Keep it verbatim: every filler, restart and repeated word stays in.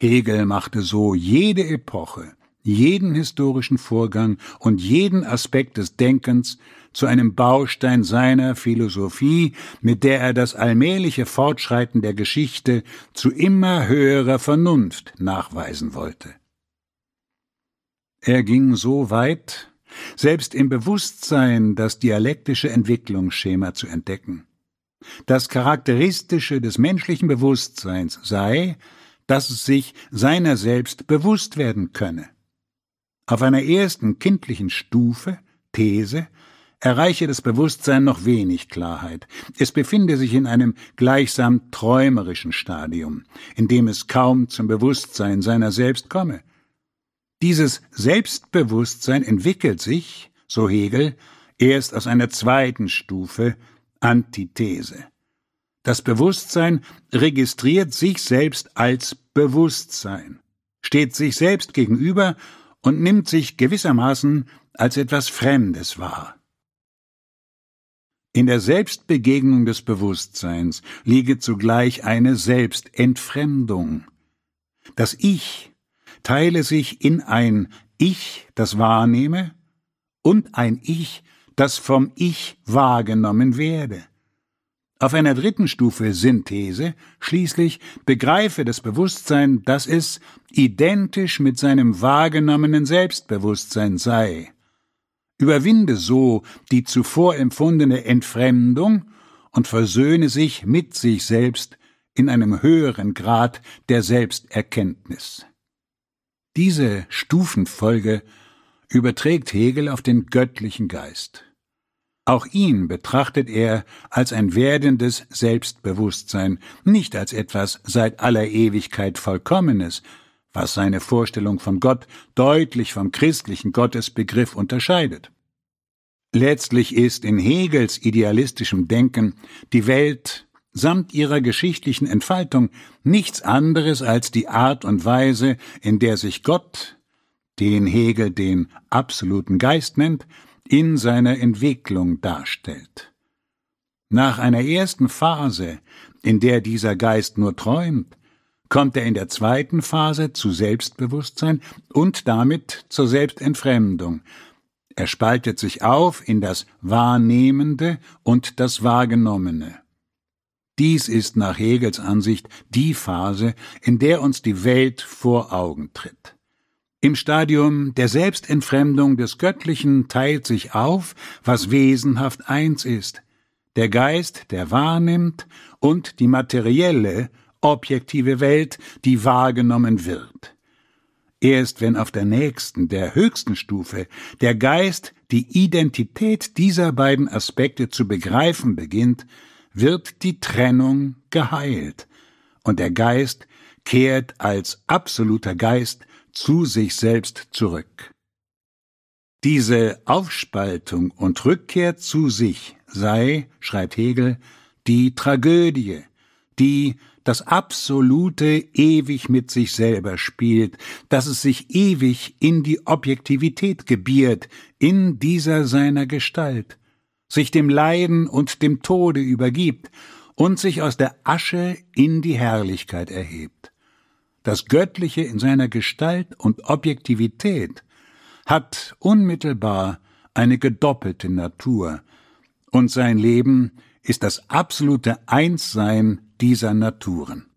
Hegel machte so jede Epoche, jeden historischen Vorgang und jeden Aspekt des Denkens zu einem Baustein seiner Philosophie, mit der er das allmähliche Fortschreiten der Geschichte zu immer höherer Vernunft nachweisen wollte. Er ging so weit, selbst im Bewusstsein das dialektische Entwicklungsschema zu entdecken. Das Charakteristische des menschlichen Bewusstseins sei, dass es sich seiner selbst bewusst werden könne. Auf einer ersten kindlichen Stufe, These, erreiche das Bewusstsein noch wenig Klarheit. Es befinde sich in einem gleichsam träumerischen Stadium, in dem es kaum zum Bewusstsein seiner selbst komme. Dieses Selbstbewusstsein entwickelt sich, so Hegel, erst aus einer zweiten Stufe, Antithese. Das Bewusstsein registriert sich selbst als Bewusstsein, steht sich selbst gegenüber und nimmt sich gewissermaßen als etwas Fremdes wahr. In der Selbstbegegnung des Bewusstseins liege zugleich eine Selbstentfremdung. Das Ich teile sich in ein Ich, das wahrnehme, und ein Ich, das vom Ich wahrgenommen werde. Auf einer dritten Stufe Synthese schließlich begreife das Bewusstsein, dass es identisch mit seinem wahrgenommenen Selbstbewusstsein sei. Überwinde so die zuvor empfundene Entfremdung und versöhne sich mit sich selbst in einem höheren Grad der Selbsterkenntnis. Diese Stufenfolge überträgt Hegel auf den göttlichen Geist. Auch ihn betrachtet er als ein werdendes Selbstbewusstsein, nicht als etwas seit aller Ewigkeit Vollkommenes, was seine Vorstellung von Gott deutlich vom christlichen Gottesbegriff unterscheidet. Letztlich ist in Hegels idealistischem Denken die Welt samt ihrer geschichtlichen Entfaltung nichts anderes als die Art und Weise, in der sich Gott, den Hegel den absoluten Geist nennt, in seiner Entwicklung darstellt. Nach einer ersten Phase, in der dieser Geist nur träumt, kommt er in der zweiten Phase zu Selbstbewusstsein und damit zur Selbstentfremdung. Er spaltet sich auf in das Wahrnehmende und das Wahrgenommene. Dies ist nach Hegels Ansicht die Phase, in der uns die Welt vor Augen tritt. Im Stadium der Selbstentfremdung des Göttlichen teilt sich auf, was wesenhaft eins ist: der Geist, der wahrnimmt, und die materielle, objektive Welt, die wahrgenommen wird. Erst wenn auf der nächsten, der höchsten Stufe, der Geist die Identität dieser beiden Aspekte zu begreifen beginnt, wird die Trennung geheilt, und der Geist kehrt als absoluter Geist zu sich selbst zurück. Diese Aufspaltung und Rückkehr zu sich sei, schreibt Hegel, die Tragödie, die das Absolute ewig mit sich selber spielt, dass es sich ewig in die Objektivität gebiert, in dieser seiner Gestalt, sich dem Leiden und dem Tode übergibt und sich aus der Asche in die Herrlichkeit erhebt. Das Göttliche in seiner Gestalt und Objektivität hat unmittelbar eine gedoppelte Natur, und sein Leben ist das absolute Einssein dieser Naturen.